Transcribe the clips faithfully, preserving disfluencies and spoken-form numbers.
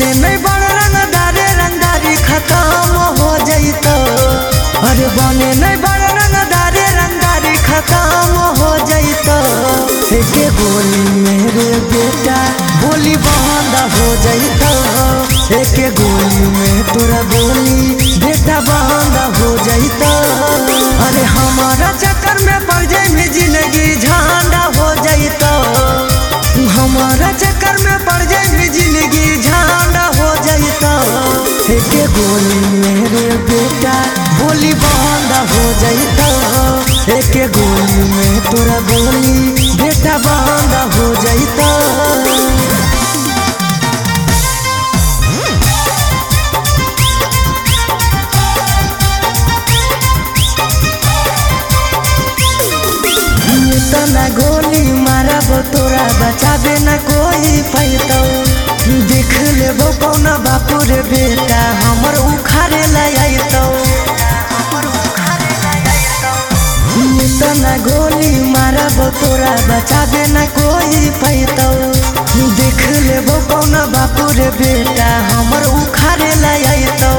बने नहीं बड़ रंगदारे रंगदारी खत्म हो जाइतो। अरे बने नहीं बड़ रंगदारे रंगदारी खत्म हो जाइतो। एक गोली मेरे बेटा बोली बंद हो जाइतो। एक गोली में तोरा बोली बेटा बंद हो जाइतो। अरे हमारा चक्कर में पड़ जाए जिंदगी झंडा हो जाइतो। हमारा चक्कर में पड़ जाए जिंदगी झंडा हो जाइतो। एक गोली मेरे बेटा बोली बंद हो जाइतो। एक गोली में तोरा बोली बेटा बंद हो जाइतो। तना गोली मारब तोरा बचाबे न कोई पैतो। देख लेबो कौन बापू रे बेटा हमर उखाड़े लाइतो। तना गोली मारब तोरा बचाबे न कोई पैतो। देख लेबो कौन बापू रे बेटा हमर उखाड़े लाइतो।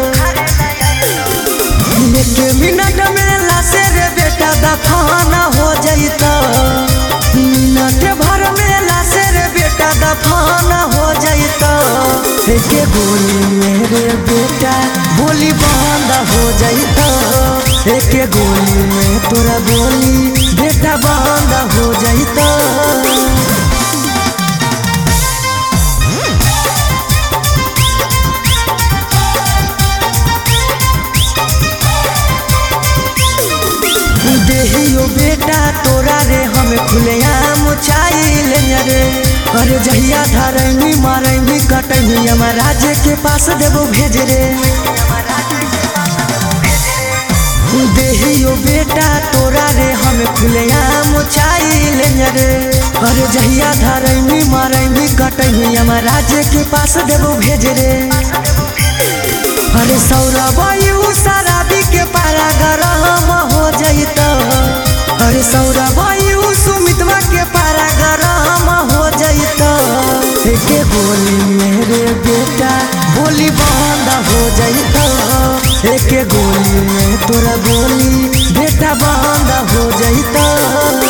एक मिनट में लाशे रे बेटा दफन हो जाइतो। मिनट भर में लाशे रे बेटा दफन हो जाइतो। एक गोली मेरे बेटा बोली बंद हो जाइतो। एक गोली में तोरा बोली बेटा बंद हो जाइतो। देहियो बेटा तोरा रे हमें खुलेआम चाहिए रे। अरे जहिया धरमी मारमी कटमी हमार राज्य के पास देवो भेज रे। देहियो बेटा तोरा रे हमें खुलेआम चाहिए रे। अरे जहिया धरमी मारमी कटमी हमार राज्य के पास देवो भेज रे। अरे सौरभ शराबी के पारा गरम हो जाइतो। अरे सौरभ सुमितवा के पारा गरम हो जाइतो। एक गोली मेरे बेटा बोली बंद हो जाइतो। एक गोली में तोरा बोली बेटा बंद हो जाइतो।